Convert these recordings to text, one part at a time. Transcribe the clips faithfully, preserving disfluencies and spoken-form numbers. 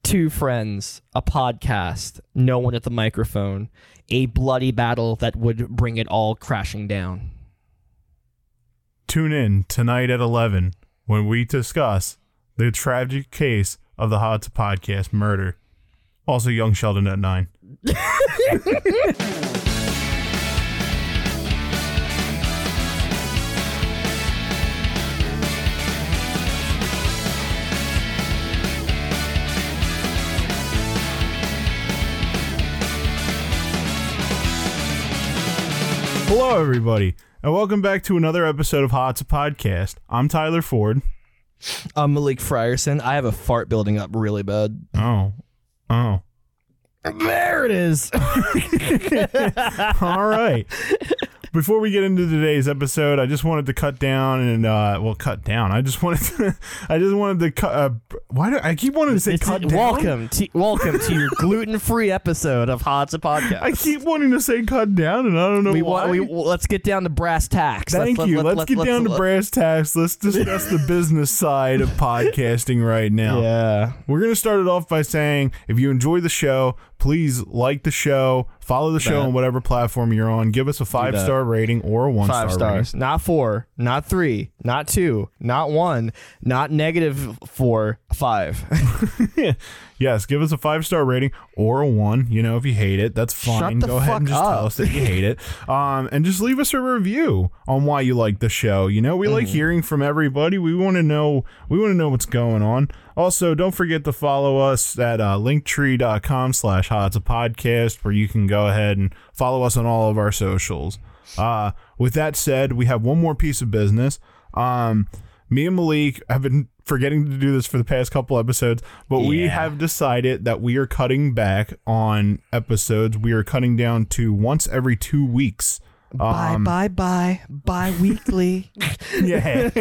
Two friends, a podcast, no one at the microphone, a bloody battle that would bring it all crashing down. Tune in tonight at eleven when we discuss the tragic case of the Hotza Podcast murder. Also, Young Sheldon at nine. Hello, everybody, and welcome back to another episode of Hotza Podcast. I'm Tyler Ford. I'm Malik Frierson. I have a fart building up really bad. Oh. Oh. There it is. All right. Before we get into today's episode, I just wanted to cut down and uh, well, cut down. I just wanted to, I just wanted to cut. Uh, why do I keep wanting to say It's, cut down? welcome to welcome to your gluten-free episode of Hotza Podcast. I keep wanting to say cut down, and I don't know we why. want. We well, let's get down to brass tacks. Thank let's, you. Let, let's let, get let, down let, to brass tacks. Let's discuss the business side of podcasting right now. Yeah. We're gonna start it off by saying, if you enjoy the show, please like the show, follow the show Bet. on whatever platform you're on, give us a five that. star rating or a one Five star stars. rating. Not four, not three, not two, not one, not negative four, five. Yes, give us a five star rating or a one. You know, if you hate it, that's fine. the Go ahead and fuck just up. tell us that you hate it. Um, and just leave us a review on why you like the show. You know, we like hearing from everybody. We want to know. We want to know what's going on. Also, don't forget to follow us at uh, linktree.com slash Hotza Podcast, where you can go ahead and follow us on all of our socials. Uh, with that said, we have one more piece of business. Um, me and Malik have been forgetting to do this for the past couple episodes, but we Yeah. have decided that we are cutting back on episodes. We are cutting down to once every two weeks. Bye, Um, bye, bye, bi-weekly. Yeah.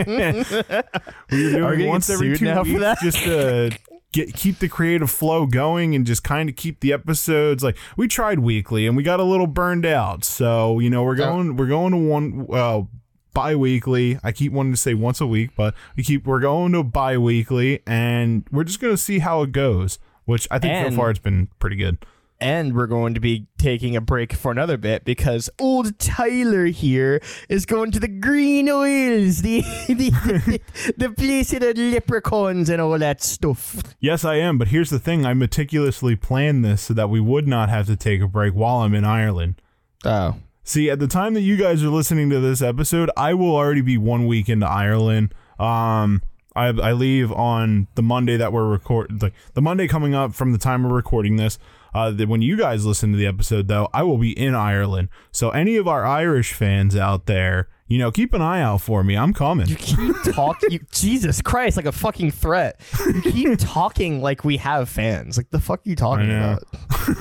We're Are we doing getting once every sued two now for weeks that? just to get keep the creative flow going and just kind of keep the episodes. Like, we tried weekly and we got a little burned out. So, you know, we're going we're going to one uh bi-weekly. I keep wanting to say once a week, but we keep we're going to bi-weekly, and we're just going to see how it goes, which I think And- so far it's been pretty good. And we're going to be taking a break for another bit because old Tyler here is going to the Green Oils, the the, the, the place of the leprechauns and all that stuff. Yes, I am, but here's the thing. I meticulously planned this so that we would not have to take a break while I'm in Ireland. Oh. See, at the time that you guys are listening to this episode, I will already be one week into Ireland. Um, I, I leave on the Monday that we're record, like the Monday coming up from the time we're recording this. Uh, that when you guys listen to the episode, though, I will be in Ireland. So any of our Irish fans out there, you know, keep an eye out for me. I'm coming. You keep talking, you, Jesus Christ, like a fucking threat. You keep talking like we have fans. Like the fuck are you talking I know. about?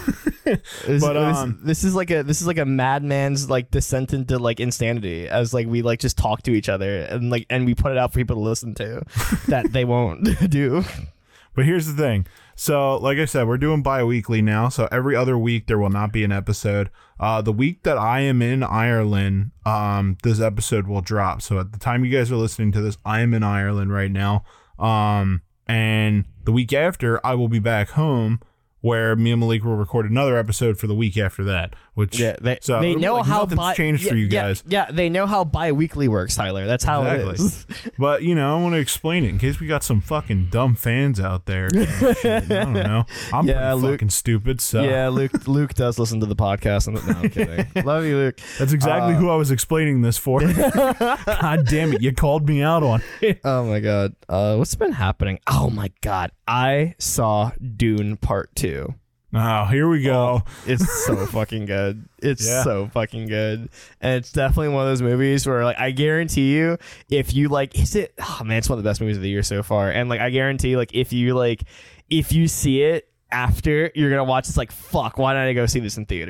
This, But, this- um, this is like a this is like a madman's like descent into like insanity, as like we like just talk to each other and like and we put it out for people to listen to that they won't do. But here's the thing. So, like I said, we're doing bi-weekly now. So every other week there will not be an episode. Uh, the week that I am in Ireland, um, this episode will drop. So at the time you guys are listening to this, I am in Ireland right now. Um, and the week after, I will be back home, where me and Malik will record another episode for the week after that. Which Yeah, they, so they know like, how nothing's bi- changed yeah, for you yeah, guys. Yeah, they know how bi-weekly works, Tyler. That's how it Exactly. is. But, you know, I want to explain it in case we got some fucking dumb fans out there. Shit, I don't know. I'm Yeah, pretty Luke- fucking stupid, so Yeah, Luke Luke does listen to the podcast. And, no, I'm kidding. Love you, Luke. that's exactly Uh, who I was explaining this for. God damn it, you called me out on it. Oh my god. Uh, what's been happening? Oh my god. I saw Dune Part Two. Oh, here we go. It's so fucking good. It's Yeah. so fucking good. And it's definitely one of those movies where like I guarantee you if you like is it oh man, it's one of the best movies of the year so far. And like I guarantee like if you like if you see it after you're gonna watch it's like fuck, why didn't I go see this in theaters?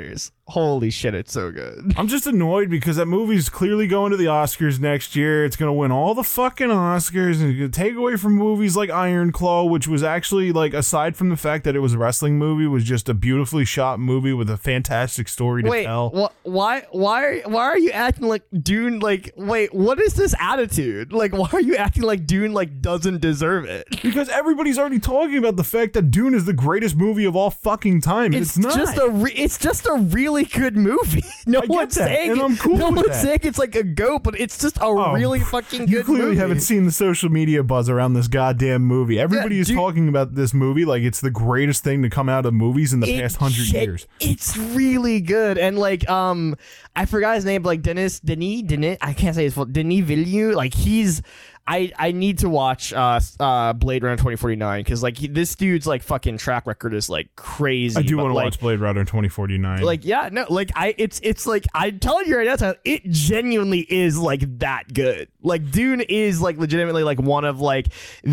Holy shit, it's so good. I'm just annoyed because that movie's clearly going to the Oscars next year. It's going to win all the fucking Oscars and it's going to take away from movies like Iron Claw, which was actually, like, aside from the fact that it was a wrestling movie, was just a beautifully shot movie with a fantastic story to wait, tell. Wh- why, why, why are you acting like Dune, like, wait, what is this attitude? Like, why are you acting like Dune, like, doesn't deserve it? Because everybody's already talking about the fact that Dune is the greatest movie of all fucking time. It's, it's not. just a re- it's just a really good movie. No I get one's that, saying and I'm cool no with one's that. saying it's like a goat, but it's just a Oh, really fucking You good clearly movie. haven't seen the social media buzz around this goddamn movie. Everybody Yeah, is dude- talking about this movie like it's the greatest thing to come out of movies in the It- past hundred shit, years. It's really good, and like um, I forgot his name, but like Denis Denis Denis. I can't say his full Denis Villeneuve. Like he's. I, I need to watch uh uh Blade Runner twenty forty-nine because like he, this dude's like fucking track record is like crazy. I do but, want to like, watch Blade Runner twenty forty-nine. Like yeah no like I it's it's like I'm telling you right now Tyler, it genuinely is like that good. Like Dune is like legitimately like one of like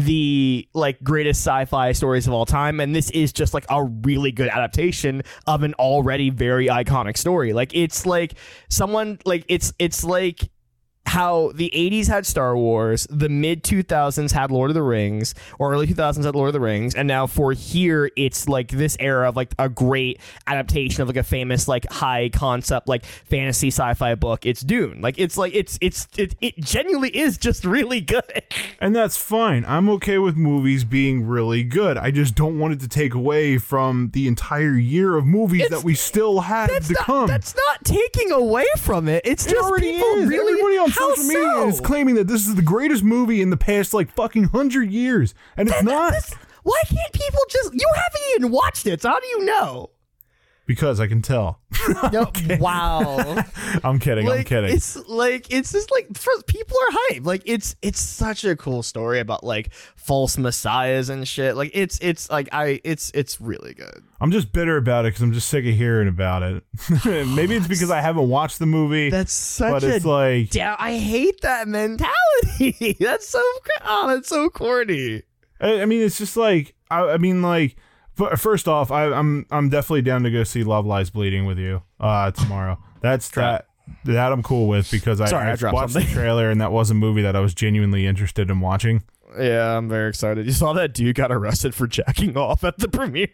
the like greatest sci-fi stories of all time, and this is just like a really good adaptation of an already very iconic story. Like it's like someone like it's it's like how the eighties had Star Wars, the mid two thousands had Lord of the Rings, or early two thousands had Lord of the Rings, and now for here it's like this era of like a great adaptation of like a famous like high concept like fantasy sci-fi book. It's Dune. Like it's like it's it's it, it genuinely is just really good. And that's fine. I'm okay with movies being really good. I just don't want it to take away from the entire year of movies It's- that we still have That's to not come. that's not taking away from it. It's It just already people is. really Everybody on how social media so? is claiming that this is the greatest movie in the past like fucking hundred years, and it's not. This- why can't people just you haven't even watched it, so how do you know? Because I can tell. No, wow. I'm kidding. Like, I'm kidding. It's like it's just like for, people are hyped. Like it's it's such a cool story about like false messiahs and shit. Like it's it's like I it's it's really good. I'm just bitter about it because I'm just sick of hearing about it. Maybe it's because I haven't watched the movie. That's such but a it's like down. I hate that mentality. That's so oh, that's so corny. I, I mean, it's just like I, I mean, like. But first off, I, I'm I'm definitely down to go see Love Lies Bleeding with you uh, tomorrow. That's that that I'm cool with because I, Sorry, I I dropped watched something. the trailer and that was a movie that I was genuinely interested in watching. Yeah, I'm very excited. You saw that dude got arrested for jacking off at the premiere.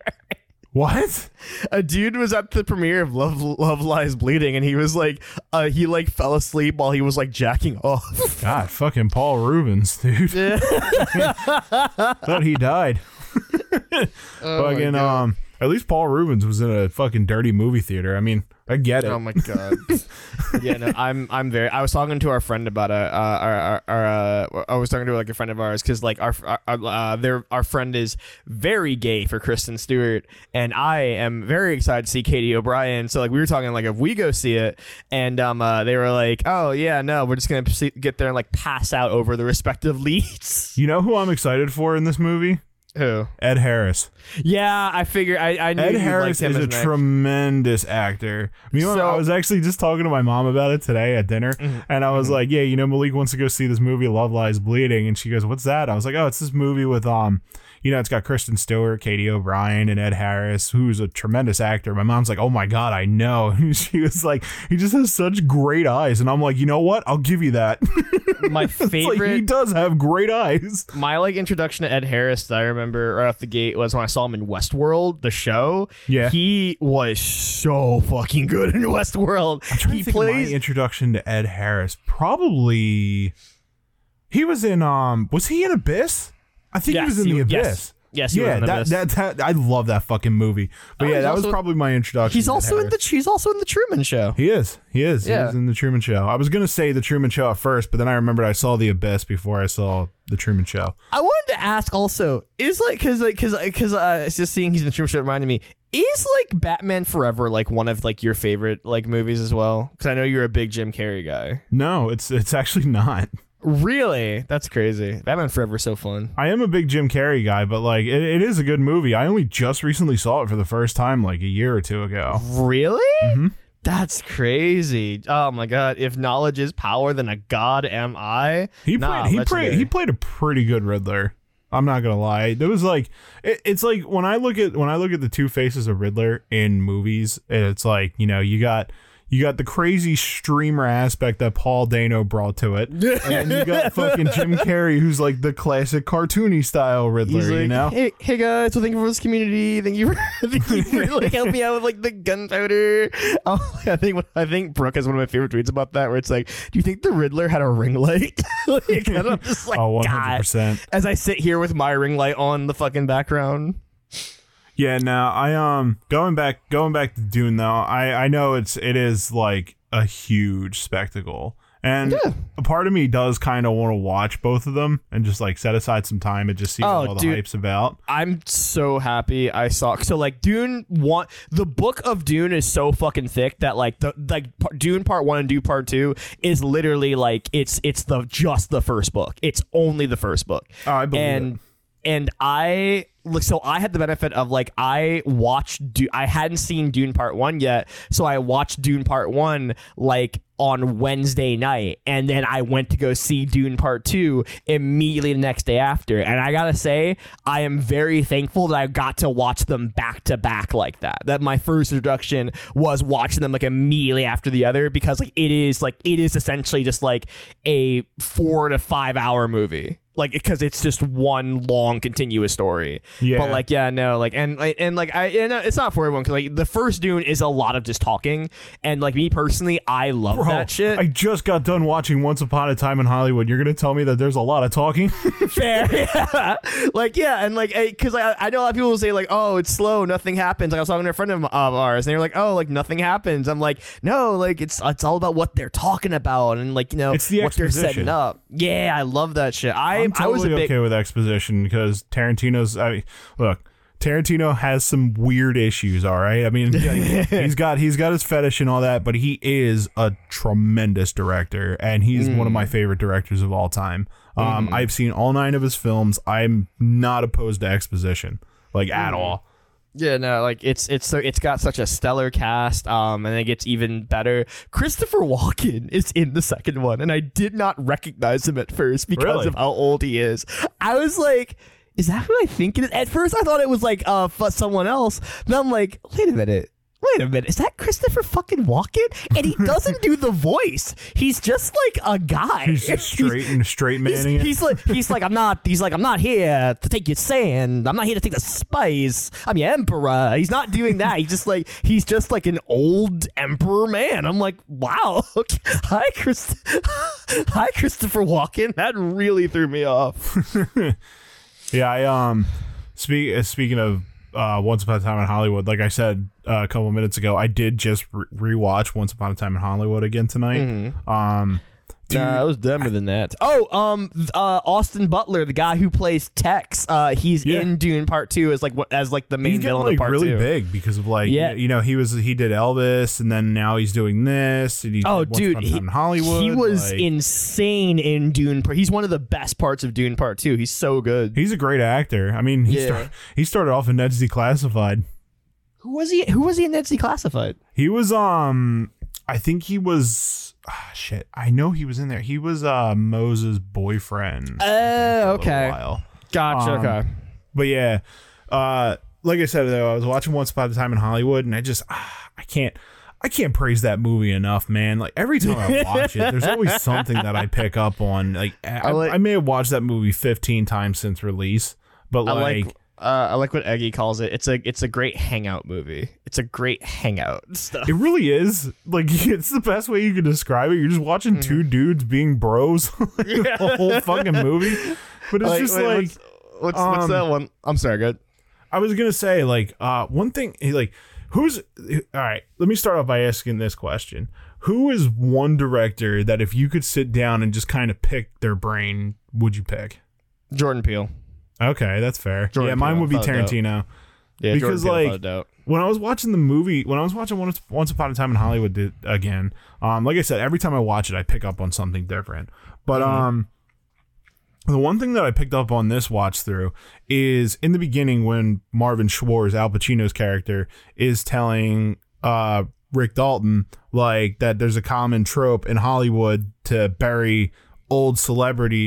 What? A dude was at the premiere of Love Love Lies Bleeding, and he was like, uh, he like fell asleep while he was like jacking off. God, fucking Paul Rubens, dude. Thought he died. Oh my fucking God. um. At least Paul Rubens was in a fucking dirty movie theater. I mean, I get it. Oh my god. Yeah, no, I'm I'm very. I was talking to our friend about a. Uh, our, our, our uh, I was talking to like a friend of ours because like our our uh, their our friend is very gay for Kristen Stewart, and I am very excited to see Katie O'Brien. So like we were talking like if we go see it, and um uh, they were like, oh yeah, no, we're just gonna see, get there and like pass out over the respective leads. You know who I'm excited for in this movie? Who? Ed Harris. Yeah, I figure I I knew Ed you Harris liked him is as a an actor. tremendous actor. You know, So- I was actually just talking to my mom about it today at dinner, Mm-hmm. and I was like, "Yeah, you know, Malik wants to go see this movie, Love Lies Bleeding," and she goes, "What's that?" I was like, "Oh, it's this movie with um, you know, it's got Kristen Stewart, Katie O'Brien, and Ed Harris, who's a tremendous actor." My mom's like, "Oh my god, I know." And she was like, "He just has such great eyes," and I'm like, "You know what? I'll give you that." My It's like, favorite he does have great eyes. My like introduction to Ed Harris that I remember right off the gate was when I saw him in Westworld, the show. Yeah. He was so fucking good in Westworld. I'm trying He to think of plays my introduction to Ed Harris. Probably he was in um was he in Abyss? I think Yes, he was in he- the Abyss. yes. Yes, he was yeah, in that, Abyss. that that I love that fucking movie. But Oh, yeah, he's that was also- probably my introduction. he's to Ed also in the Harris. he's also in the Truman Show. He is. He is. Yeah. He's in the Truman Show. I was gonna say the Truman Show at first, but then I remembered I saw the Abyss before I saw the Truman Show. I wanted to ask also, is like because like because because uh, it's just seeing he's in the Truman Show reminded me, is like Batman Forever like one of like your favorite like movies as well? Because I know you're a big Jim Carrey guy. No, it's it's actually not. Really? That's crazy. Batman Forever is so fun. I am a big Jim Carrey guy, but like it, it is a good movie. I only just recently saw it for the first time like a year or two ago. Really? Mm-hmm. That's crazy. Oh my god. If knowledge is power, then a god am I. He Nah, played he legendary. played he played a pretty good Riddler. I'm not gonna lie. It was like it, it's like when I look at when I look at the two faces of Riddler in movies, it's like, you know, you got you got the crazy streamer aspect that Paul Dano brought to it, and you got fucking Jim Carrey, who's like the classic cartoony style Riddler. He's like, you know, hey, hey guys, well, thank you for this community. Thank you for, thank you for like helping me out with like the gunpowder. Oh, I think I think Brooke has one of my favorite tweets about that, where it's like, do you think the Riddler had a ring light? Like, and I'm just like, oh, one hundred percent. God, as I sit here with my ring light on the fucking background. Yeah, no, I um going back going back to Dune though, I I know it's it is like a huge spectacle. And yeah. a part of me does kind of want to watch both of them and just like set aside some time and just see oh, what all the dude, hype's about. I'm so happy I saw. So like Dune one, the book of Dune is so fucking thick that like the like Dune part one and Dune part two is literally like it's it's the just the first book. It's only the first book. Oh, I believe and it. and I. So I had the benefit of like I watched Dune, I hadn't seen Dune Part One yet, so I watched Dune Part One like on Wednesday night, and then I went to go see Dune Part Two immediately the next day after. And I gotta say, I am very thankful that I got to watch them back to back like that. That my first introduction was watching them like immediately after the other, because like it is like it is essentially just like a four to five hour movie. Like, because it's just one long continuous story. Yeah. But like, yeah, no, like, and and like, I, and it's not for everyone, because like the first Dune is a lot of just talking, and like me personally, I love Bro, that shit. I just got done watching Once Upon a Time in Hollywood. You're gonna tell me that there's a lot of talking? Fair, yeah. Like, yeah, and like, because I, I know a lot of people will say like, oh, it's slow, nothing happens. Like I was talking to a friend of, of ours, and they were like, oh, like nothing happens. I'm like, no, like it's it's all about what they're talking about, and like, you know, It's the what they're exposition. setting up. Yeah, I love that shit. I I'm I was a totally big. okay with exposition because Tarantino's. I mean, look, Tarantino has some weird issues. All right, I mean, he's got he's got his fetish and all that, but he is a tremendous director, and he's mm. one of my favorite directors of all time. Um, mm. I've seen all nine of his films. I'm not opposed to exposition, like mm. at all. Yeah, no, like it's it's so it's got such a stellar cast, um, and it gets even better. Christopher Walken is in the second one, and I did not recognize him at first because Really? of how old he is. I was like, is that who I think it is? At first, I thought it was like uh someone else. Then I'm like, wait a minute. Wait a minute, is that Christopher fucking Walken? And he doesn't do the voice. He's just like a guy. He's just straight and straight manning he's, it. he's like he's like I'm not he's like I'm not here to take your sand. I'm not here to take the spice. I'm your emperor. He's not doing that. He's just like he's just like an old emperor man. I'm like, wow. Hi, Chris. Hi, Christopher Walken. That really threw me off. Yeah, I um speak uh, speaking of uh, Once Upon a Time in Hollywood, like I said uh, a couple of minutes ago, I did just re- rewatch Once Upon a Time in Hollywood again tonight. Mm-hmm. Um, Dude, nah, I was dumber than that. Oh, um, uh, Austin Butler, the guy who plays Tex, uh, he's yeah. in Dune Part Two as like as like the main he's getting, villain like, of Part really Two. Big because of like yeah. you know he was he did Elvis and then now he's doing this. And he oh, did Once dude, Upon a he, Time in Hollywood. he was like, insane in Dune. He's one of the best parts of Dune Part Two. He's so good. He's a great actor. I mean, he yeah. started he started off in Ned's Declassified. Who was he? Who was he in Ned's Declassified? He was um, I think he was. Ah, shit, I know he was in there. He was uh Moses' boyfriend. Oh, uh, okay. While. Gotcha. Um, okay. But yeah, uh, like I said though, I was watching Once Upon a Time in Hollywood, and I just ah, I can't I can't praise that movie enough, man. Like every time I watch it, there's always something that I pick up on. Like I, I, like, I may have watched that movie fifteen times since release, but I like. like Uh, I like what Eggy calls it. It's a it's a great hangout movie. It's a great hangout stuff. It really is. Like it's the best way you can describe it. You're just watching mm. two dudes being bros like, yeah. the whole fucking movie. But it's like, just wait, like what's what's, um, what's that one? I'm sorry, good. I was gonna say like uh one thing like who's all right. Let me start off by asking this question: who is one director that if you could sit down and just kind of pick their brain, would you pick? Jordan Peele. Okay, that's fair. Jordan yeah, mine Peele, would be Tarantino. Yeah, because Jordan like when I was watching the movie, when I was watching Once, Once Upon a Time in Hollywood did, again, um, like I said, every time I watch it, I pick up on something different. But mm-hmm. um, the one thing that I picked up on this watch through is in the beginning when Marvin Schwartz, Al Pacino's character, is telling uh Rick Dalton like that there's a common trope in Hollywood to bury old celebrities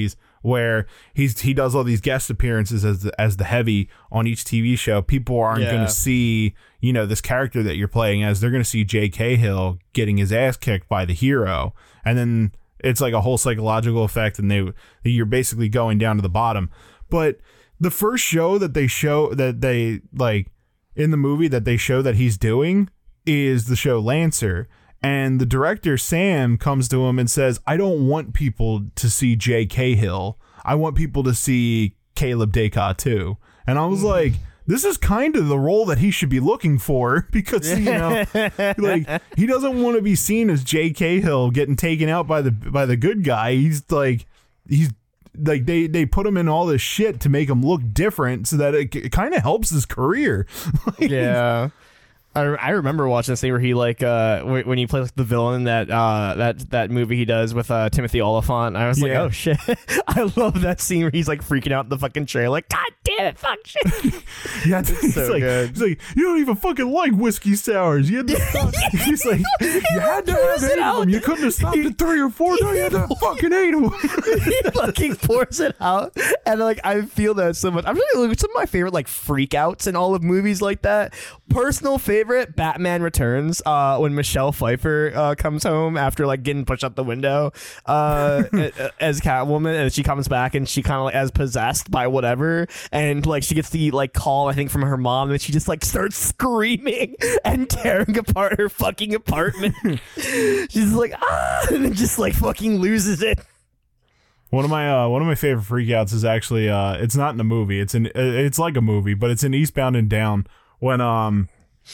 where he's he does all these guest appearances as the, as the heavy on each T V show. People aren't Yeah. going to see, you know, this character that you're playing as. They're going to see Jay Cahill getting his ass kicked by the hero, and then it's like a whole psychological effect, and they you're basically going down to the bottom. But the first show that they show that they like in the movie that they show that he's doing is the show Lancer. And the director, Sam, comes to him and says, I don't want people to see Jay Cahill. I want people to see Caleb Dacott too. And I was like, this is kind of the role that he should be looking for, because, you know, like, he doesn't want to be seen as Jay Cahill getting taken out by the by the good guy. He's like, he's like they, they put him in all this shit to make him look different so that it, it kind of helps his career. Like, Yeah. I, I remember watching this thing where he like uh w- when he plays like, the villain in that uh that that movie he does with uh Timothy Oliphant. I was like, Yeah. oh shit. I love that scene where he's like freaking out in the fucking trailer, like, God damn it, fuck shit. Yeah, it's so like, good. He's like, you don't even fucking like whiskey sours. You had to, he's like, you had to have pours it eight of out. them. You couldn't have stopped at three or four. No, you had to fucking eight of them. He fucking pours it out, and like I feel that so much. I'm really like some of my favorite like freak outs in all of movies like that. Personal favorite, Batman Returns, uh, when Michelle Pfeiffer uh, comes home after like getting pushed out the window uh, as Catwoman, and she comes back and she kind of like as possessed by whatever, and like she gets the like call I think from her mom, and she just like starts screaming and tearing apart her fucking apartment. She's like ah, and then just like fucking loses it. One of my uh, one of my favorite freakouts is actually uh, it's not in a movie. It's in it's like a movie, but it's in Eastbound and Down when um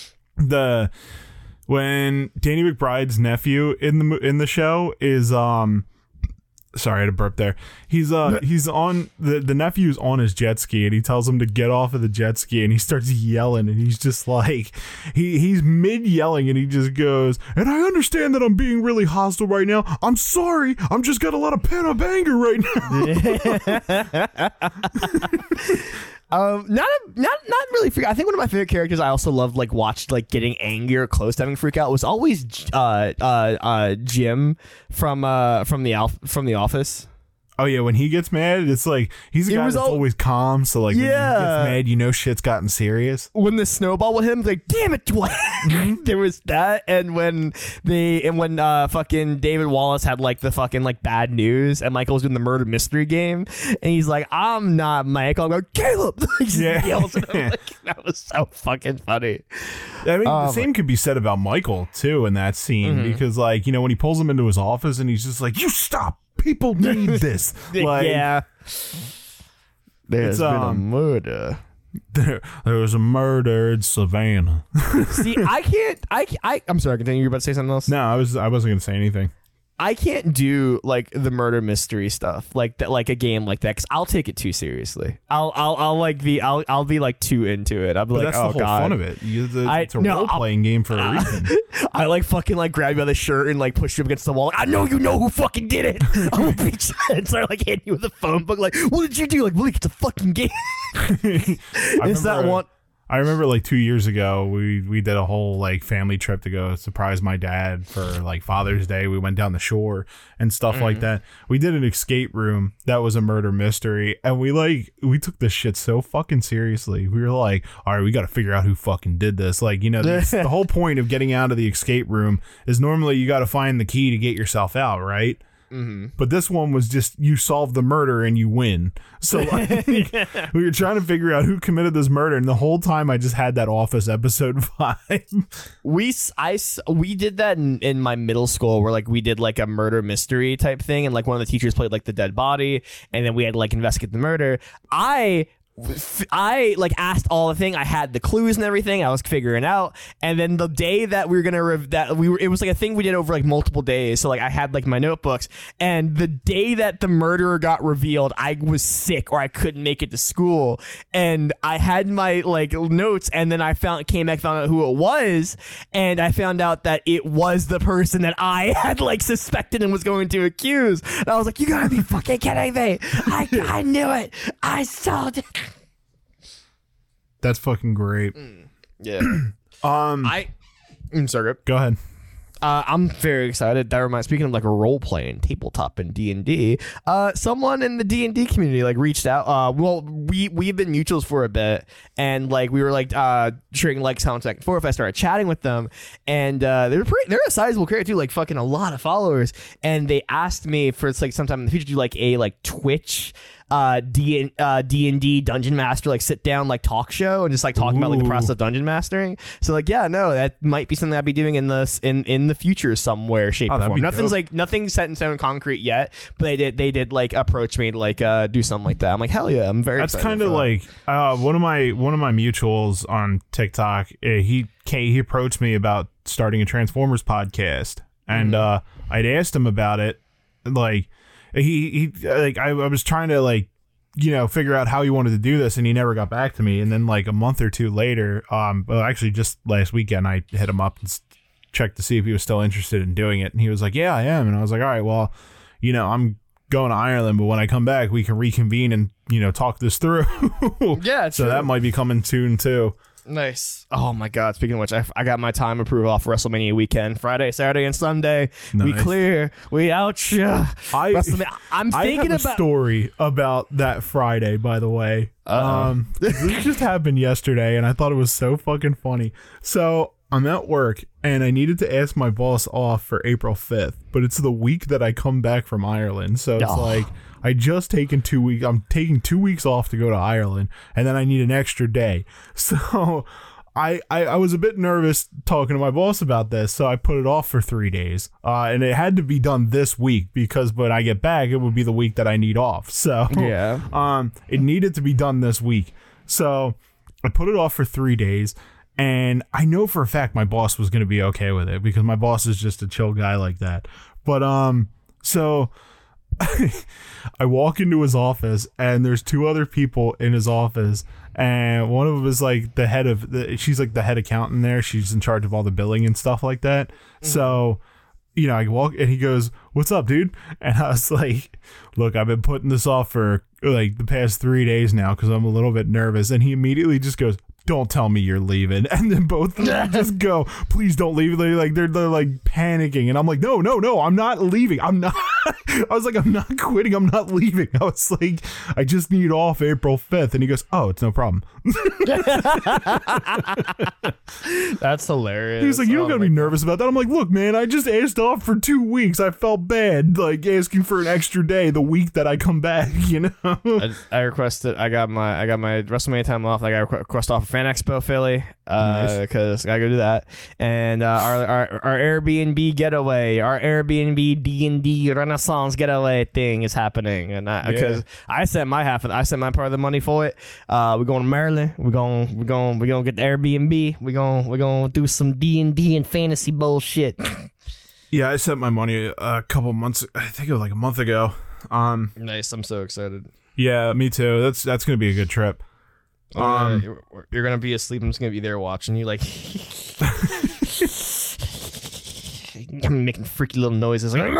the when Danny McBride's nephew in the mo- in the show is um sorry, I had to burp there. He's uh he's on the the nephew's on his jet ski, and he tells him to get off of the jet ski, and he starts yelling, and he's just like he he's mid yelling, and he just goes, and I understand that I'm being really hostile right now. I'm sorry. I'm just got a lot of pent up anger right now. Um, not a, not not really freak. I think one of my favorite characters I also loved like watched like getting angry or close to having freak out was always uh uh uh Jim from uh from the Alf- from the Office. Oh yeah, when he gets mad, it's like he's a It guy was that's al- always calm. So like when he Yeah. gets mad, you know shit's gotten serious. When the snowball with him, like damn it, Dwight. There was that, and when they and when uh fucking David Wallace had like the fucking like bad news, and Michael was doing the murder mystery game, and he's like, I'm not Michael. I'm like Caleb. He just Yeah. yells at him. Like, that was so fucking funny. I mean, Um, the same could be said about Michael too in that scene, Mm-hmm. because like, you know, when he pulls him into his office and he's just like, "You stop! People need this." Like, yeah. There's It's, been um, a murder. there, there was a murder in Savannah. See, I can't. I, I. I'm sorry. Continue. You're about to say something else. No, I was I wasn't gonna say anything. I can't do like the murder mystery stuff like that, like a game like that, because I'll take it too seriously. I'll, I'll, I'll like be, I'll, I'll be like too into it. I'll be But like, that's oh the whole god, fun of it. You, the, I- it's a no, role playing game for a reason. I like fucking like grab you by the shirt and like push you up against the wall. I know you know who fucking did it. I will beat you and start like hitting you with a phone book. Like, what did you do? Like, Willie, it's a fucking game. I Is that remember- one? I remember like two years ago, we we did a whole like family trip to go surprise my dad for like Father's Day. We went down the shore and stuff like that. We did an escape room that was a murder mystery, and we like we took this shit so fucking seriously. We were like, all right, we got to figure out who fucking did this. Like, you know, the, the whole point of getting out of the escape room is normally you got to find the key to get yourself out, right? Mm-hmm. But this one was just you solve the murder and you win. So like, we were trying to figure out who committed this murder, and the whole time I just had that Office episode vibe. We s- I s- we did that in, in my middle school where like we did like a murder mystery type thing, and like one of the teachers played like the dead body, and then we had to like investigate the murder. I I like asked all the thing. I had the clues and everything. I was figuring out, and then the day that we were gonna rev- that we were, it was like a thing we did over like multiple days. So like I had like my notebooks, and the day that the murderer got revealed, I was sick or I couldn't make it to school, and I had my like notes, and then I found came back found out who it was, and I found out that it was the person that I had like suspected and was going to accuse. And I was like, you gotta be fucking kidding me! I I knew it. I saw it. That's fucking great. Yeah. Um, I. I'm sorry. go ahead. Uh, I'm very excited. That reminds. Speaking of like a role playing tabletop in D and D, uh, someone in the D and D community like reached out. Uh, well, we we've been mutuals for a bit, and like we were like uh trading like sound back and forth. I started chatting with them, and uh, they're pretty. They're a sizable character too, like fucking a lot of followers. And they asked me for it's like sometime in the future to do like a like Twitch. Uh, D uh D and D Dungeon Master like sit down like talk show and just like talking about like the process of dungeon mastering. So like yeah no that might be something I'd be doing in this in in the future somewhere shape Oh, or that'd form. be Nothing's dope. like nothing's set in stone concrete yet, but they did they did like approach me to like uh do something like that. I'm like hell yeah, I'm very That's excited kind of for that. like uh, one of my one of my mutuals on TikTok. Uh, he he approached me about starting a Transformers podcast, and uh, I'd asked him about it. Like he he like I, I was trying to like. you know, figure out how he wanted to do this, and he never got back to me. And then like a month or two later, um, well, actually just last weekend, I hit him up and s- checked to see if he was still interested in doing it. And he was like, yeah, I am. And I was like, all right, well, you know, I'm going to Ireland, but when I come back, we can reconvene and, you know, talk this through. Yeah, so true. that might be coming soon too. Nice. Oh my god, speaking of which, I, I got my time approved off WrestleMania weekend. Friday, Saturday, and Sunday. We Nice. clear. We out. Yeah. I, WrestleMania. I'm I thinking have a about story about that Friday, by the way. Uh-oh. Um, this just happened yesterday, and I thought it was so fucking funny. So I'm at work, and I needed to ask my boss off for April fifth, but it's the week that I come back from Ireland. So it's Oh. like I just taken two weeks. I'm taking two weeks off to go to Ireland, and then I need an extra day. So I, I, I was a bit nervous talking to my boss about this, so I put it off for three days. Uh, and it had to be done this week because when I get back, it would be the week that I need off. So Yeah. um, it needed to be done this week. So I put it off for three days. And I know for a fact my boss was going to be okay with it because my boss is just a chill guy like that. But um, so I walk into his office and there's two other people in his office, and one of them is like the head of the, she's like the head accountant there. She's in charge of all the billing and stuff like that. Mm-hmm. So, you know, I walk and he goes, "What's up, dude?" And I was like, "Look, I've been putting this off for like the past three days now because I'm a little bit nervous." And he immediately just goes, "Don't tell me you're leaving." And then both of them just go, "Please don't leave." They're like they're, they're like panicking, and I'm like, no no no I'm not leaving. I'm not I was like, I'm not quitting, I'm not leaving. I was like, I just need off April fifth. And he goes, "Oh, it's no problem." That's hilarious. He was like, "You don't Oh gotta my be nervous about that." I'm like, "Look, man, I just asked off for two weeks. I felt bad like asking for an extra day the week that I come back, you know." I, I requested. I got my. I got my WrestleMania time off. I got a request off for Fan Expo Philly because I gotta go do that. And uh, our, our our Airbnb getaway, our Airbnb D and D Renaissance getaway thing is happening. And because I, I sent my half, of, I sent my part of the money for it. Uh, we're going to Maryland. We're going. We're going. We're going to get the Airbnb. We're going. We're going to do some D and D and fantasy bullshit. Yeah, I sent my money a couple months. I think it was like a month ago. Um, Nice. I'm so excited. yeah, me too. That's that's gonna be a good trip. Um, Um, you're, you're gonna be asleep. I'm just gonna be there watching you, like I'm making freaky little noises. Like,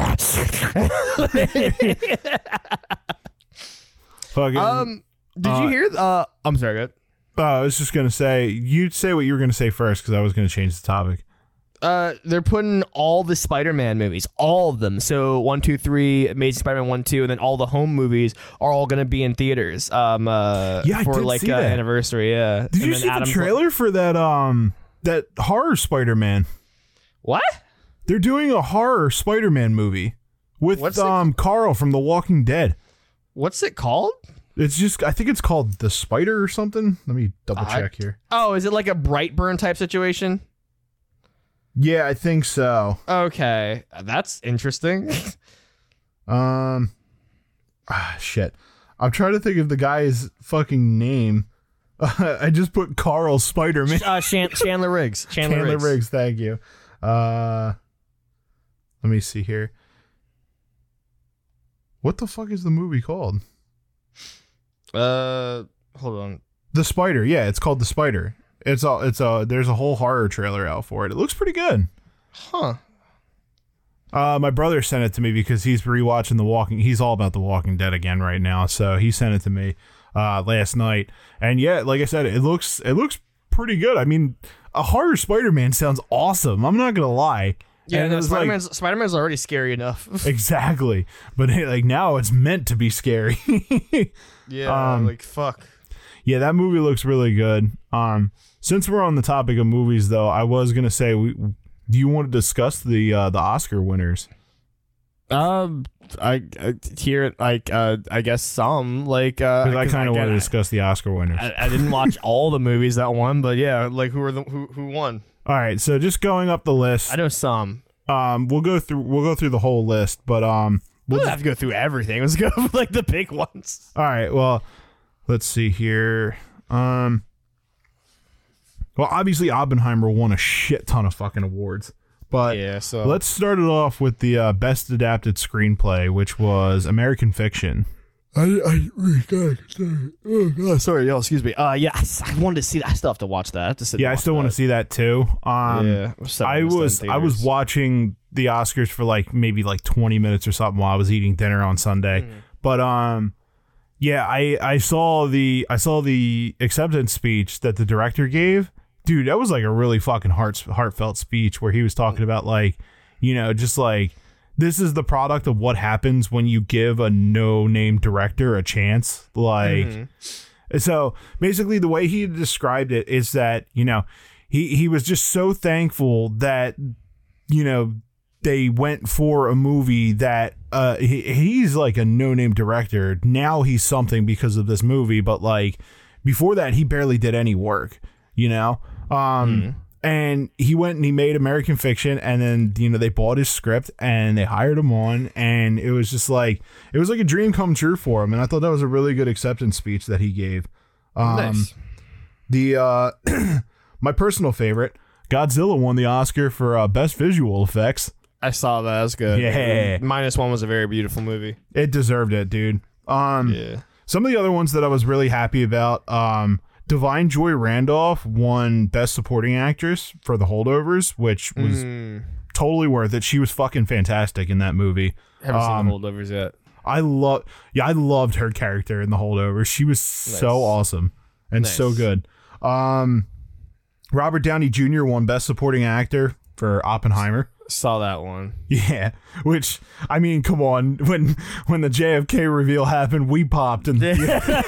Fucking. um, did uh, you hear? Uh, I'm sorry. Good. uh, I was just gonna say, you say what you were gonna say first because I was gonna change the topic. Uh, they're putting all the Spider-Man movies, all of them. So one, two, three, Amazing Spider-Man one, two, and then all the home movies are all gonna be in theaters. Um, uh, Yeah, I for did like see uh, that. anniversary. Yeah. Did And you then see Adam's the trailer for that um that horror Spider-Man? What? They're doing a horror Spider-Man movie with What's it um Carl from The Walking Dead. What's it called? It's just I think it's called The Spider or something. Let me double I- check here. Oh, is it like a Brightburn type situation? Yeah, I think so. Okay, that's interesting. Um, ah, shit. I'm trying to think of the guy's fucking name. I just put Carl Spider-Man. uh, Chan- Chandler Riggs. Chandler, Chandler Riggs. Riggs. Thank you. Uh, let me see here. What the fuck is the movie called? Uh, hold on. The Spider. Yeah, it's called The Spider. It's all. It's a. There's a whole horror trailer out for it. It looks pretty good. Huh. Uh, my brother sent it to me because he's rewatching The Walking. He's all about The Walking Dead again right now, so he sent it to me uh, last night. And yeah, like I said, it looks it looks pretty good. I mean, a horror Spider-Man sounds awesome. I'm not gonna lie. Yeah, and no, it was Spider-Man's, like, Spider-Man's already scary enough. exactly, but like now it's meant to be scary. yeah, um, like fuck. Yeah, that movie looks really good. Um, since we're on the topic of movies, though, I was gonna say, we, do you want to discuss the uh, the Oscar winners? Um, I, I hear like uh, I guess some like uh, Because I kind of want to I, discuss the Oscar winners. I, I didn't watch all the movies that won, but yeah, like who were the who who won? All right, so just going up the list. I know some. Um, we'll go through we'll go through the whole list, but um, We'll we'll don't have to go through everything. Let's go for like the big ones. all right. Well, let's see here. Um, well, obviously Oppenheimer won a shit ton of fucking awards, but Yeah, so let's start it off with the uh, best adapted screenplay, which was American Fiction. I I oh god, sorry, y'all, excuse me. Uh, yeah, I, I wanted to see that. I still have to watch that. I have to sit Yeah, and I watch still want to that. see that too. Um, Yeah, we're still I almost was done I was theaters. watching the Oscars for like maybe like twenty minutes or something while I was eating dinner on Sunday. Mm. But um yeah, I I saw the I saw the acceptance speech that the director gave. Dude, that was like a really fucking heart heartfelt speech where he was talking about like, you know, just like this is the product of what happens when you give a no-name director a chance. Like Mhm. so basically the way he described it is that, you know, he, he was just so thankful that, you know, they went for a movie that uh, he, he's like a no-name director. Now he's something because of this movie. But like before that, he barely did any work, you know? Um, Mhm. And he went and he made American Fiction, and then, you know, they bought his script and they hired him on, and it was just like, it was like a dream come true for him. And I thought that was a really good acceptance speech that he gave. Um, Nice. The, uh, my personal favorite, Godzilla won the Oscar for uh, best visual effects. I saw that. That was good. Yeah. Minus One was a very beautiful movie. It deserved it, dude. Um, Yeah. Some of the other ones that I was really happy about, um, Divine Joy Randolph won Best Supporting Actress for The Holdovers, which was Mm. totally worth it. She was fucking fantastic in that movie. Haven't Um, seen the holdovers yet. I love, yeah, I loved her character in The Holdovers. She was so Nice. awesome and so Nice. good. Um, Robert Downey Junior won Best Supporting Actor for Oppenheimer. Saw that one. Yeah, which I mean, come on, when when the J F K reveal happened, we popped and they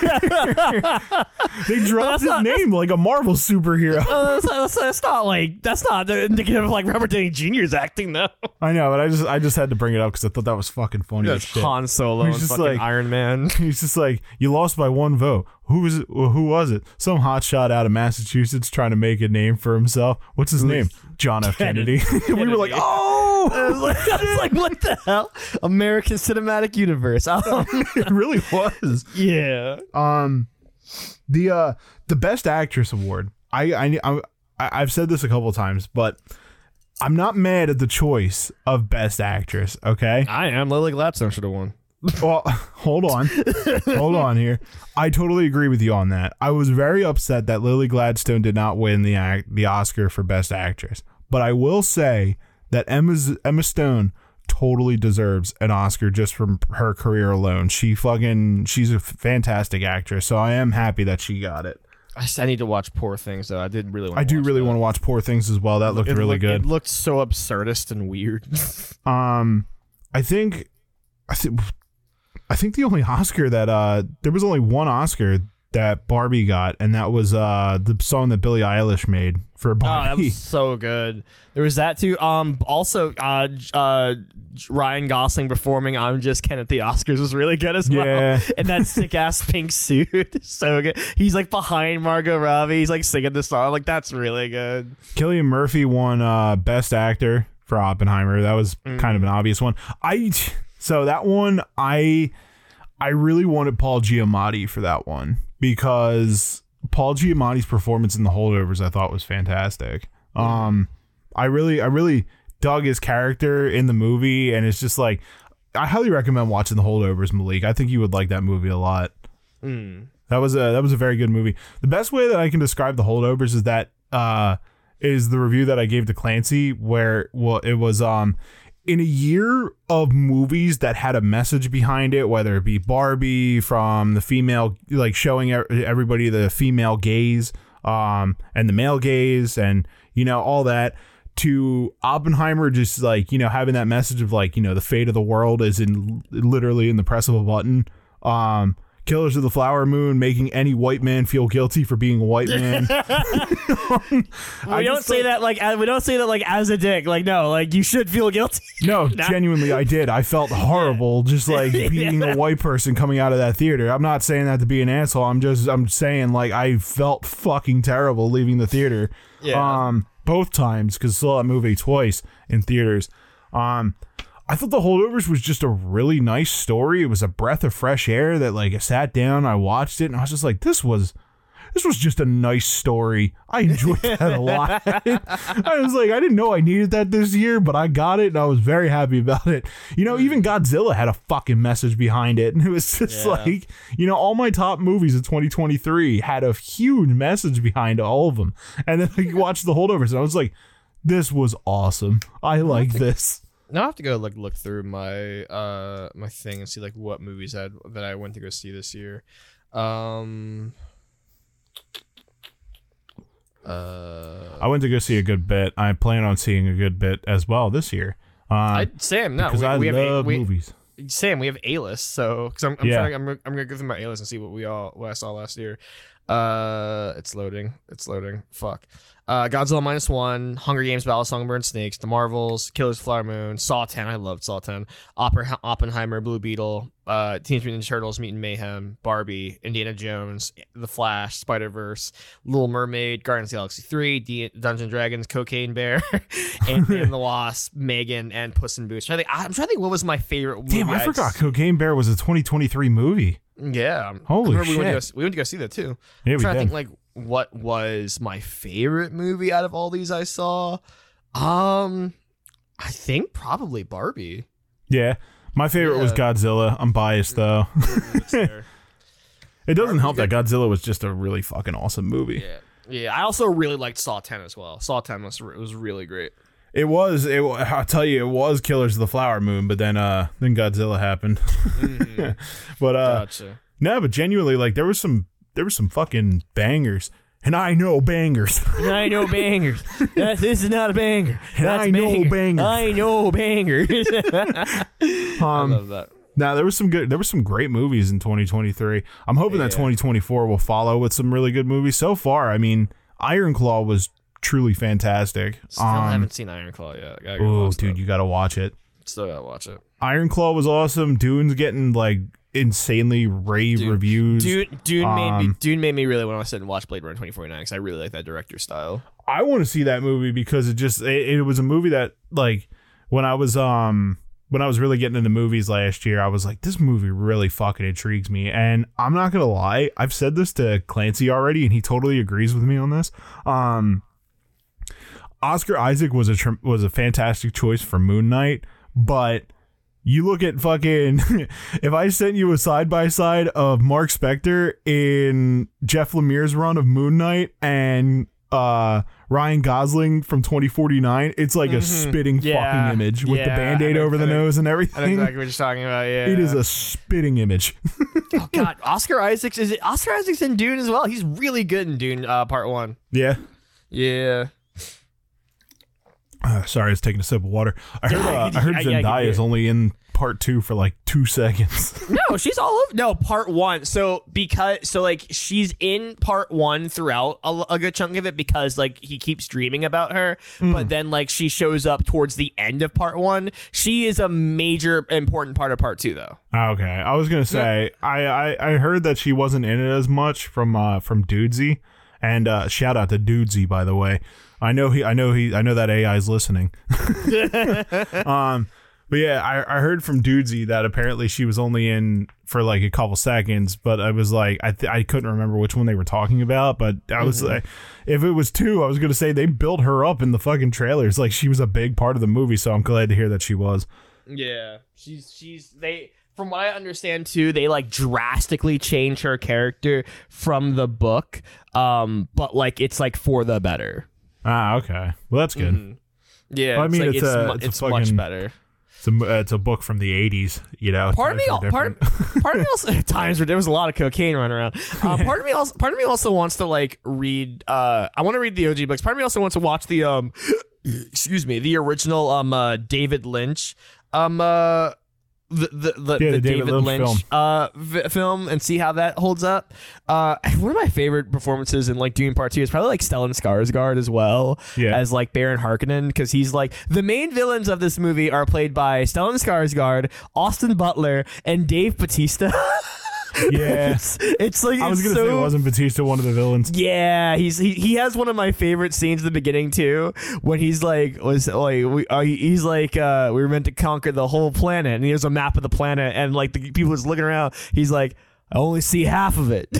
dropped his name like a Marvel superhero. Uh, that's, that's, that's not like that's not indicative of like Robert Downey Junior's acting though. I know, but I just I just had to bring it up because I thought that was fucking funny as That's shit. Han Solo He's and just fucking like- Iron Man. He's just like, you lost by one vote. Who was it? Well, who was it? Some hotshot out of Massachusetts trying to make a name for himself. What's his name? John F. Kennedy. we were like, oh, I was like, I was like, what the hell? American Cinematic Universe. Um, it really was. yeah. Um, the uh the best actress award. I I I I've said this a couple of times, but I'm not mad at the choice of best actress. Okay. I am. Lily Gladstone should have won. Well, hold on, hold on here. I totally agree with you on that. I was very upset that Lily Gladstone did not win the act the Oscar for best actress, but I will say that Emma's Emma Stone totally deserves an Oscar just from her career alone. She fucking she's a fantastic actress, so I am happy that she got it. I, s- I need to watch Poor Things though. I did really want. I do watch really that. want to watch Poor Things as well. That looked It really looked- good. It looked so absurdist and weird. Um, I think, I think, I think the only Oscar that uh, there was only one Oscar that Barbie got, and that was uh the song that Billie Eilish made for Oh, that Barbie. was so good. There was that too. Um, also, uh, J- uh, J- Ryan Gosling performing "I'm Just Ken" at the Oscars was really good as well. Yeah. In that sick ass pink suit, so good. He's like behind Margot Robbie. He's like singing the song. Like that's really good. Cillian Murphy won uh Best Actor for Oppenheimer. That was kind of an obvious one. I so that one I I really wanted Paul Giamatti for that one because Paul Giamatti's performance in The Holdovers I thought was fantastic. Um, I really I really dug his character in the movie, and it's just like I highly recommend watching The Holdovers, Malik. I think you would like that movie a lot. Mm. That was a that was a very good movie. The best way that I can describe The Holdovers is that uh is the review that I gave to Clancy, where well it was um in a year of movies that had a message behind it, whether it be Barbie from the female, like showing everybody the female gaze, um and the male gaze, and you know all that. to Oppenheimer just like, you know, having that message of like, you know, the fate of the world is in literally in the press of a button. Um, Killers of the Flower Moon making any white man feel guilty for being a white man. um, we don't say that like we don't say that like as a dick. Like no, like you should feel guilty. No, genuinely, I did. I felt horrible just like being yeah. a white person coming out of that theater. I'm not saying that to be an asshole. I'm just I'm saying like I felt fucking terrible leaving the theater. Yeah. Um, both times because I saw that movie twice in theaters. Um. I thought The Holdovers was just a really nice story. It was a breath of fresh air that like I sat down, I watched it, and I was just like, this was this was just a nice story. I enjoyed that a lot. I was like, I didn't know I needed that this year, but I got it, and I was very happy about it. You know, even Godzilla had a fucking message behind it, and it was just yeah. like, you know, all my top movies of twenty twenty-three had a huge message behind all of them. And then I watched The Holdovers, and I was like, this was awesome. I like this. Now I have to go like look through my uh my thing and see like what movies I had, that I went to go see this year. Um, uh, I went to go see a good bit. I plan on seeing a good bit as well this year. Uh, I, Sam, no, because we, I we love have a, we, movies. Sam, we have A list, so because I'm I'm, yeah. trying, I'm I'm gonna go through my A list and see what we all what I saw last year. Uh, it's loading. It's loading. Fuck. Uh, Godzilla minus one, Hunger Games: Battle of Songbird Snakes, The Marvels, Killers of the Flower Moon, Saw ten. I loved Saw ten. Oppen- Oppenheimer, Blue Beetle, uh, Teenage Mutant Ninja Turtles, Mutant Mayhem, Barbie, Indiana Jones, The Flash, Spider Verse, Little Mermaid, Guardians of the Galaxy three, D- Dungeons and Dragons, Cocaine Bear, and, and the Wasp, Megan, and Puss in Boots. I'm trying, to think, I'm trying to think what was my favorite movie. Damn, I I'd forgot s- Cocaine Bear was a twenty twenty-three movie. Yeah. Holy shit. We went, to go, we went to go see that too. Yeah, I'm we trying did. to think like what was my favorite movie out of all these I saw. Um, I think probably Barbie. Yeah. My favorite yeah. was Godzilla. I'm biased though. It doesn't Barbie help that Godzilla was just a really fucking awesome movie. Yeah. Yeah. I also really liked Saw ten as well. Saw ten was was really great. It was. It. I'll tell you, it was Killers of the Flower Moon, but then, uh, then Godzilla happened. Mm-hmm. But uh, gotcha. No, but genuinely, like there was some, there was some fucking bangers, and I know bangers. And I know bangers. That, this is not a banger. And That's I know banger. bangers. I know bangers. um, I love that. Now there was some good. There were some great movies in twenty twenty-three. I'm hoping yeah. that twenty twenty-four will follow with some really good movies. So far, I mean, Iron Claw was truly fantastic. Still um, haven't seen Iron Claw yet. Oh, dude, that. You gotta watch it. Still gotta watch it. Iron Claw was awesome. Dune's getting like insanely rave Dune, reviews. Dune, Dune um, made me. Dune made me really want to sit and watch Blade Runner twenty forty-nine because I really like that director style. I want to see that movie because it just it, it was a movie that like when I was um when I was really getting into movies last year, I was like, this movie really fucking intrigues me. And I'm not gonna lie, I've said this to Clancy already, and he totally agrees with me on this. Um. Oscar Isaac was a tr- was a fantastic choice for Moon Knight, but you look at fucking if I sent you a side by side of Mark Spector in Jeff Lemire's run of Moon Knight and uh, Ryan Gosling from twenty forty-nine, it's like mm-hmm. a spitting yeah. fucking image with yeah. the Band-Aid over the nose and everything. I know exactly what you're talking about. Yeah, it is a spitting image. Oh God, Oscar Isaacs is it? Oscar Isaacs in Dune as well. He's really good in Dune uh, Part One. Yeah, yeah. Uh, sorry, I was taking a sip of water. I heard, uh, I heard Zendaya is only in part two for like two seconds. No, she's all over. No, part one. So because so like she's in part one throughout a, a good chunk of it because like he keeps dreaming about her, mm. but then like she shows up towards the end of part one. She is a major important part of part two, though. Okay, I was gonna say yeah. I, I I heard that she wasn't in it as much from uh from Dudesy, and uh, shout out to Dudesy, by the way. I know he. I know he. I know that A I is listening. um, but yeah, I, I heard from Dudesy that apparently she was only in for like a couple seconds. But I was like, I th- I couldn't remember which one they were talking about. But I was mm-hmm. like, if it was two, I was gonna say they built her up in the fucking trailers like she was a big part of the movie. So I'm glad to hear that she was. Yeah, she's she's they. From what I understand, too, they, like, drastically change her character from the book, um, but, like, it's, like, for the better. Ah, okay. Well, that's good. Mm-hmm. Yeah, well, I mean, it's, it's, like, a, it's, it's, it's a fucking, much better. It's a, uh, it's a book from the eighties, you know. Part of me, part, part of me also times where there was a lot of cocaine running around. Uh, part of me also, part of me also wants to, like, read. Uh, I want to read the O G books. Part of me also wants to watch the um. excuse me, the original um uh, David Lynch um uh the the, the, Yeah, the the David David, Lynch Lynch, film. uh v- film and see how that holds up. Uh, one of my favorite performances in like Dune Part Two is probably like Stellan Skarsgård as well, Yeah. as like Baron Harkonnen, because he's like the main villains of this movie are played by Stellan Skarsgård, Austin Butler, and Dave Bautista. Yeah. it's, it's like I was it's gonna so, say, wasn't Batista one of the villains? yeah, he's he, he has one of my favorite scenes at the beginning too, when he's like was like we uh, he's like uh, we were meant to conquer the whole planet, and here's a map of the planet, and like the people just looking around, he's like, I only see half of it.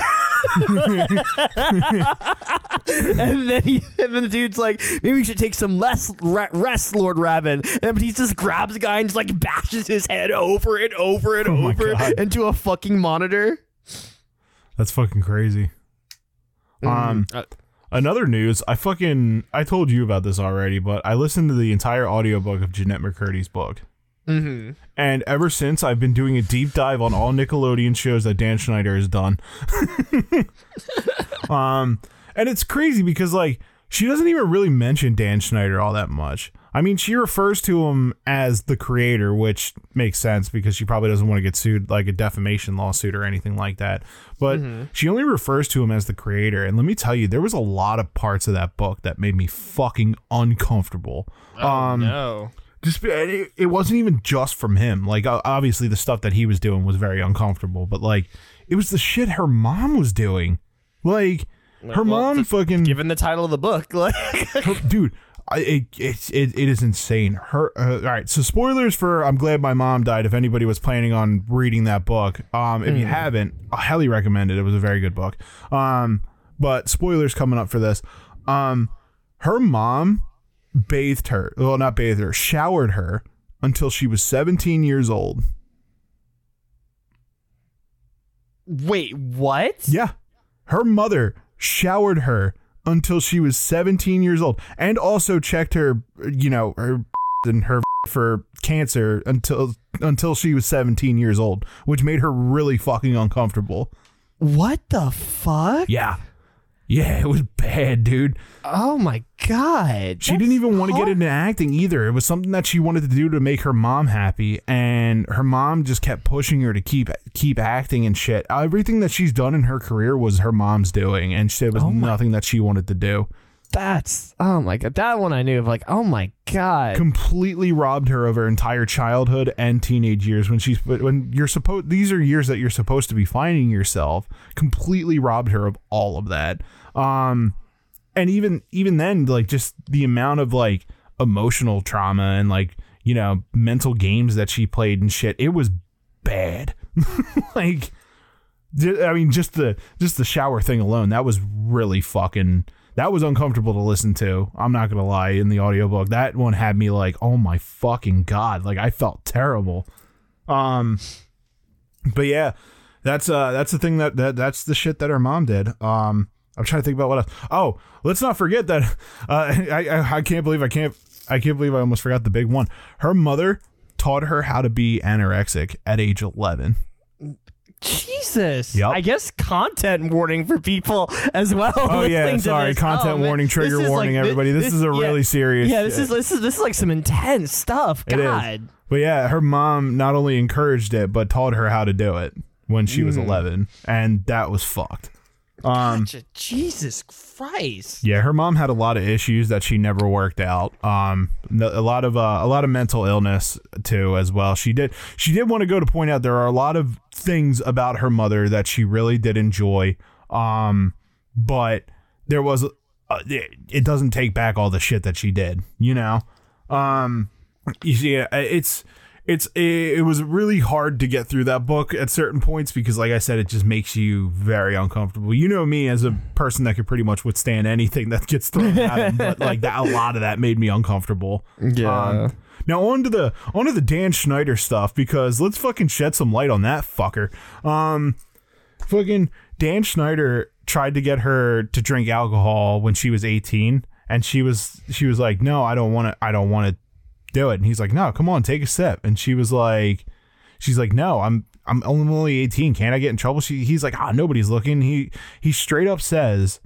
and then he, and then the dude's like, maybe we should take some less re- rest, Lord Raven. And he just grabs the guy and just like bashes his head over and over and Oh my over God. into a fucking monitor. That's fucking crazy. Um, Uh, another news, I fucking I told you about this already, but I listened to the entire audiobook of Jeanette McCurdy's book. mm-hmm. And ever since, I've been doing a deep dive on all Nickelodeon shows that Dan Schneider has done. um, and it's crazy because, like, she doesn't even really mention Dan Schneider all that much. I mean, she refers to him as the creator, which makes sense because she probably doesn't want to get sued, like a defamation lawsuit or anything like that. But Mm-hmm. she only refers to him as the creator. And let me tell you, there was a lot of parts of that book that made me fucking uncomfortable. Oh, um, no. Just it, it wasn't even just from him. Like, uh, obviously the stuff that he was doing was very uncomfortable, but like it was the shit her mom was doing. Like her Well, mom th- fucking Given the title of the book, like her- dude. I, it, it it it is insane. Her uh, all right. So spoilers for I'm Glad My Mom Died. If anybody was planning on reading that book, um, if you haven't, I highly recommend it. It was a very good book. Um, but spoilers coming up for this. Um, her mom bathed her, well, not bathed her, showered her until she was seventeen years old. wait, what? Yeah. Her mother showered her until she was seventeen years old and also checked her, you know, her and her for cancer until until she was seventeen years old, which made her really fucking uncomfortable. What the fuck? Yeah. Yeah, it was bad, dude. Oh my god. She didn't even want to get into acting either. It was something that she wanted to do to make her mom happy, and her mom just kept pushing her to keep keep acting and shit. Everything that she's done in her career was her mom's doing, and it was Oh my- nothing that she wanted to do. That's oh my god. That one I knew of, like, oh my god. Completely robbed her of her entire childhood and teenage years when she's when you're supposed these are years that you're supposed to be finding yourself. Completely robbed her of all of that. Um and even even then, like, just the amount of like emotional trauma and like, you know, mental games that she played and shit, it was bad. Like, I mean, just the just the shower thing alone, that was really fucking that was uncomfortable to listen to. I'm not gonna lie. In the audiobook, that one had me like, oh my fucking god, like I felt terrible. Um but yeah, that's uh that's the thing that, that that's the shit that her mom did. um I'm trying to think about what else. Oh, let's not forget that uh I, I I can't believe I can't I can't believe I almost forgot the big one. Her mother taught her how to be anorexic at age eleven. Jesus. Yep. I guess content warning for people as well. Oh yeah, listening to sorry. this. Content Oh, man. warning, trigger This is warning, like- everybody. This, is a yeah. really serious. Yeah, this shit. is this is this is like some intense stuff. It is. God. But yeah, her mom not only encouraged it, but taught her how to do it when she was eleven, and that was fucked. Um, Gotcha. Jesus Christ. yeah, her mom had a lot of issues that she never worked out. Um, no- a lot of uh, a lot of mental illness too, as well. She did she did want to go to point out there are a lot of things about her mother that she really did enjoy. Um, but there was uh, it, it doesn't take back all the shit that she did, you know. Um, you see, it's it's it was really hard to get through that book at certain points because, like I said, it just makes you very uncomfortable. You know me as a person that could pretty much withstand anything that gets thrown at him, but like that, a lot of that made me uncomfortable. Yeah. Um, now on to the on to the Dan Schneider stuff, because let's fucking shed some light on that fucker. Um, fucking Dan Schneider tried to get her to drink alcohol when she was eighteen, and she was she was like, no, I don't want to. I don't want to do it. And he's like, no, come on, take a sip. And she was like, she's like, no, I'm I'm only eighteen. Can't I get in trouble? She he's like, ah, nobody's looking. He he straight up says,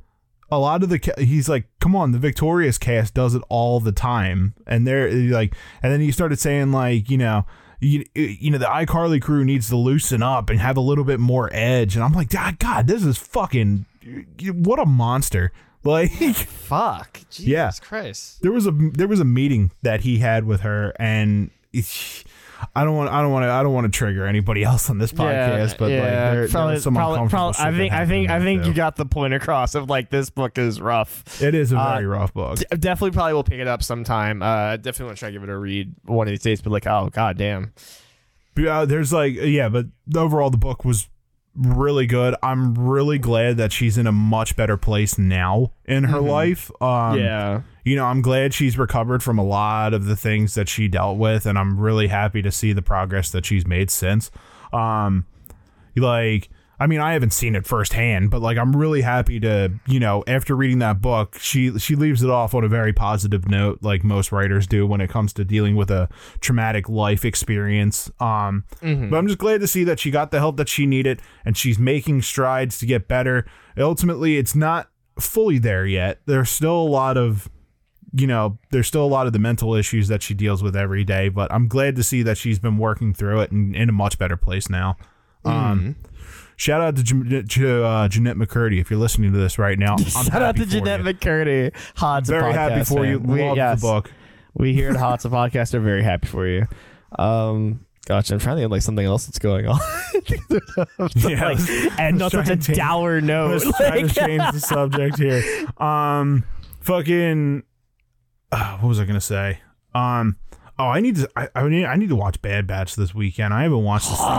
a lot of the ca- he's like, come on, the Victorious cast does it all the time, and they're like, and then he started saying like, you know, you, you know, the iCarly crew needs to loosen up and have a little bit more edge, and I'm like, God, God, this is fucking what a monster. Like, fuck, Jesus yeah. Christ. There was a there was a meeting that he had with her, and it's, I don't want I don't want to I don't want to trigger anybody else on this podcast, yeah, but yeah, like there, probably, there was some probably, uncomfortable probably, I shit think that I think I happened think too. you got the point across of like this book is rough. It is a Uh, very rough book. D- definitely probably will pick it up sometime. Uh, definitely want to try to give it a read one of these days. But like, oh god damn. Yeah, there's like yeah, but overall the book was really good. I'm really glad that she's in a much better place now in her Mhm. life. Um, Yeah. You know, I'm glad she's recovered from a lot of the things that she dealt with, and I'm really happy to see the progress that she's made since. Um, like, I mean, I haven't seen it firsthand, but like, I'm really happy to, you know, after reading that book, she she leaves it off on a very positive note, like most writers do when it comes to dealing with a traumatic life experience. Um, Mhm. but I'm just glad to see that she got the help that she needed, and she's making strides to get better. Ultimately, it's not fully there yet. There's still a lot of, you know, there's still a lot of the mental issues that she deals with every day, but I'm glad to see that she's been working through it and in a much better place now. Um, shout out to, Jan- to uh, Jeanette McCurdy if you're listening to this right now. I'm Shout out happy to for Jeanette you. McCurdy. Hot's a Very happy podcast for you. fan. We, Love yes, the book. we here at Hot's a podcast are very happy for you. Um, Gotcha. I'm trying to think of like something else that's going on. Yeah, like, let's- and let's not try such a and change- dour note. Let's try Like- to change the subject here. Um, fucking, uh, what was I gonna say? Um, oh, I need to. I, I need. I need to watch Bad Batch this weekend. I haven't watched this.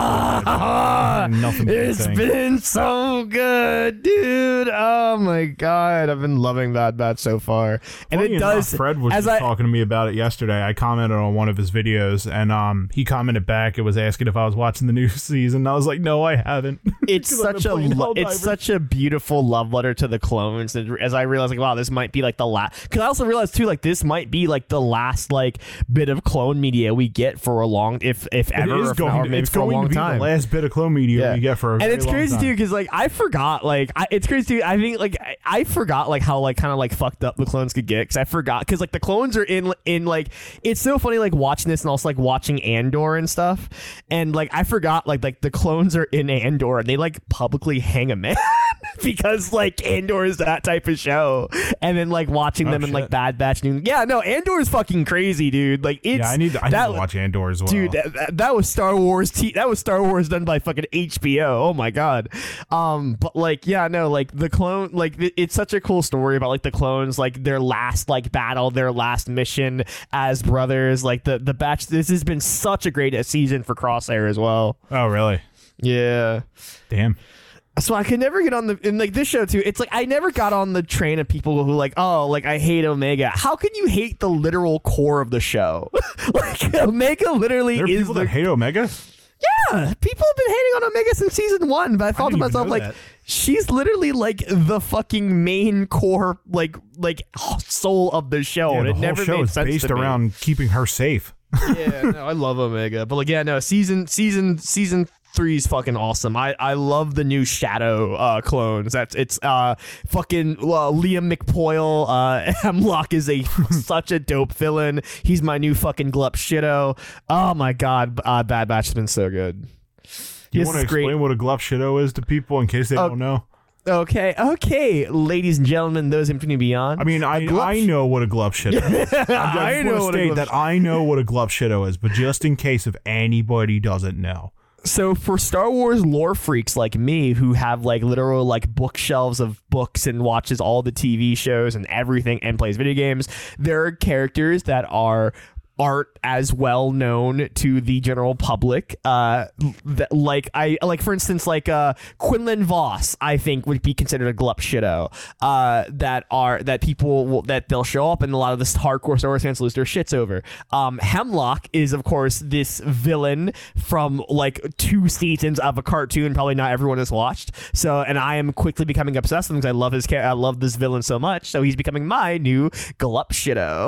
Nothing. It's been so good, dude. Oh my god, I've been loving Bad Batch so far, and Funny it enough, does. Fred was as just I- talking to me about it yesterday. I commented on one of his videos, and um, he commented back. It was asking if I was watching the new season. I was like, no, I haven't. It's 'Cause I've such been a playing lo- Helldivers. it's such a beautiful love letter to the clones. And as I realized, like, wow, this might be like the last. Because I also realized too, like, this might be like the last like bit of clone media we get for a long, if if It ever, is or if going. not, or to- maybe it's for a going long to be time. the last bit of clone media Yeah. we get for a And very it's long crazy time. too, because like I forgot, like I, it's crazy too. I think like I, I forgot like how like kind of like fucked up the clones could get, because I forgot because like the clones are in in like it's so funny like watching this and also like watching Andor and stuff, and like I forgot like like the clones are in Andor and they like publicly hang a man because like Andor is that type of show, and then like watching Oh, them in like shit. Bad Batch, and, yeah, no, Andor is fucking crazy, dude. Like it's yeah, I need. To, I that, need to watch Andor as well. Dude, that, that, that was Star Wars. T- that was Star Wars done by fucking H B O. Oh my god. Um, but like, yeah, no, like the clone, like it- it's such a cool story about like the clones, like their last like battle, their last mission as brothers. Like the the batch. This has been such a great season for Crosshair as well. Oh, really? Yeah. Damn. So I could never get on the in like this show too. It's like I never got on the train of people who like, oh, like I hate Omega. How can you hate the literal core of the show? Like Omega literally There are is people the that hate Omega. Yeah, people have been hating on Omega since season one, but I thought to didn't even myself, know like, that. she's literally like the fucking main core, like, like soul of the show, Yeah, and the it whole never show made is sense based to me. around keeping her safe. Yeah, no, I love Omega, but like, yeah, no, season, season, season three is fucking awesome. I, I love the new Shadow uh, clones. That's it's uh fucking uh, Liam McPoyle. Uh, Hemlock is a such a dope villain. He's my new fucking Glup Shitto. Oh my god, uh, Bad Batch has been so good. You This want to is explain great. what a Glup Shitto is to people in case they Oh, don't know? Okay, okay, ladies and gentlemen, those in between and beyond. I mean, I Glup- I know what a Glup Shitto is. I, I just know want what to a state Glup that I know what a Glup Shitto is, but just in case if anybody doesn't know. So for Star Wars lore freaks like me who have like literal like bookshelves of books and watches all the T V shows and everything and plays video games, there are characters that are aren't as well known to the general public, uh that, like I like for instance like uh Quinlan Voss I think would be considered a Glup Shitto, uh that are that people will, that they'll show up and a lot of this hardcore Star Wars fans lose their shits over. um Hemlock is of course this villain from like two seasons of a cartoon probably not everyone has watched, so and I am quickly becoming obsessed with him because I love his cha- I love this villain so much, so he's becoming my new Glup Shitto.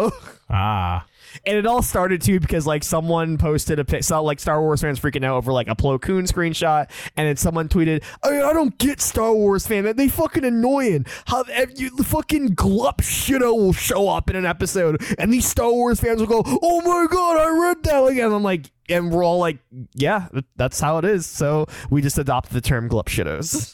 Ah. And it all started too because like someone posted a pic, saw like Star Wars fans freaking out over like a Plo Koon screenshot, and then someone tweeted, "I, I don't get Star Wars fan. They fucking annoying. How you, the fucking glup shitto will show up in an episode, and these Star Wars fans will go, oh my god, I read that again." And I'm like, and we're all like, yeah, that's how it is. So we just adopted the term glup shittos.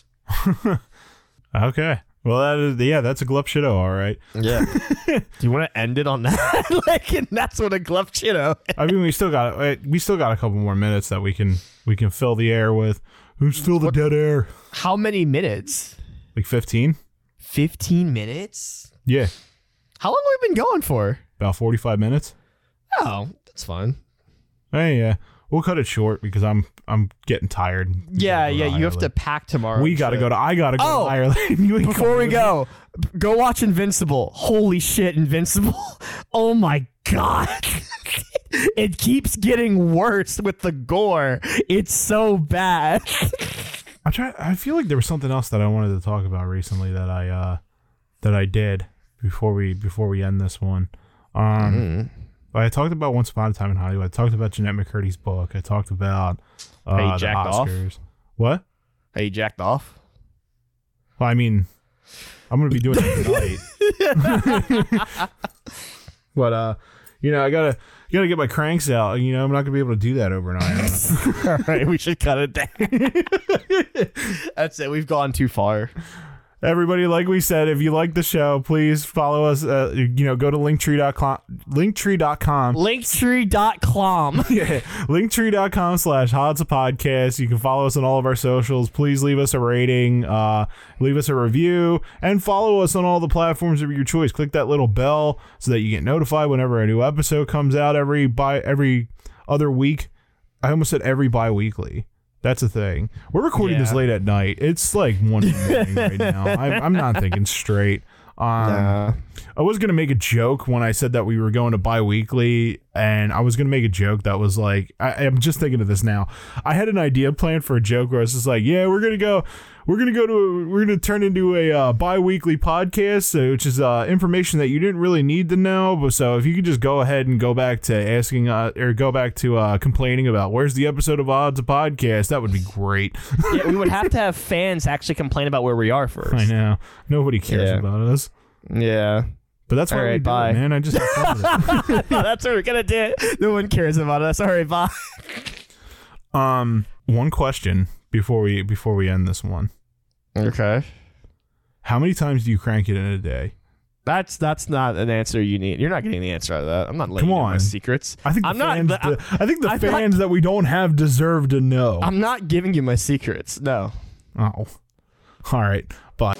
Okay. Well, that is, yeah, that's a glup shitto, all right. Yeah. Do you want to end it on that? Like, and that's what a glup shitto. I mean, we still got we still got a couple more minutes that we can we can fill the air with. Who's fill the what, dead air? How many minutes? Like fifteen. Fifteen minutes? Yeah. How long have we been going for? About forty-five minutes. Oh, that's fine. Hey, yeah. We'll cut it short because I'm I'm getting tired. Yeah, yeah. You have to pack tomorrow. We got to go to. I got to go oh, to Ireland. Before we go, go watch Invincible. Holy shit, Invincible! Oh my god, it keeps getting worse with the gore. It's so bad. I try. I feel like there was something else that I wanted to talk about recently that I uh that I did before we before we end this one. Um. Mm. I talked about Once Upon a Time in Hollywood. I talked about Jeanette McCurdy's book. I talked about uh, hey, the jacked Oscars. Off? What? Hey, jacked off? Well, I mean, I'm going to be doing it tonight. But, uh, you know, I got to gotta get my cranks out. You know, I'm not going to be able to do that overnight. All right, we should cut it down. That's it. We've gone too far. Everybody, like we said, if you like the show, please follow us. Uh, you know, go to linktree dot com. linktree dot com. linktree dot com. Yeah, linktree dot com slash Hod's a Podcast. You can follow us on all of our socials. Please leave us a rating, uh, leave us a review, and follow us on all the platforms of your choice. Click that little bell so that you get notified whenever a new episode comes out every bi- every other week. I almost said every bi-weekly. That's a thing. We're recording yeah. this late at night. It's like one in the morning right now. I, I'm not thinking straight. Um, nah. I was going to make a joke when I said that we were going to bi-weekly, and I was going to make a joke that was like, I, I'm just thinking of this now. I had an idea planned for a joke where I was just like, yeah, we're going to go, we're going to go to, a, we're going to turn into a uh, bi-weekly podcast, uh, which is uh, information that you didn't really need to know. But so if you could just go ahead and go back to asking, uh, or go back to uh, complaining about where's the episode of Odds a Podcast, that would be great. Yeah, we would have to have fans actually complain about where we are first. I know. Nobody cares yeah. about us. Yeah. But that's why all right, we do bye. it, man. I just have fun with it. That's what we're gonna do. No one cares about us. All right, bye. Um, one question before we before we end this one. Okay. How many times do you crank it in a day? That's that's not an answer you need. You're not getting the answer out of that. I'm not letting Come you know on. my secrets. I think the I'm fans, not. the, I think the I'm fans not, that we don't have deserve to know. I'm not giving you my secrets. No. Oh. All right. Bye.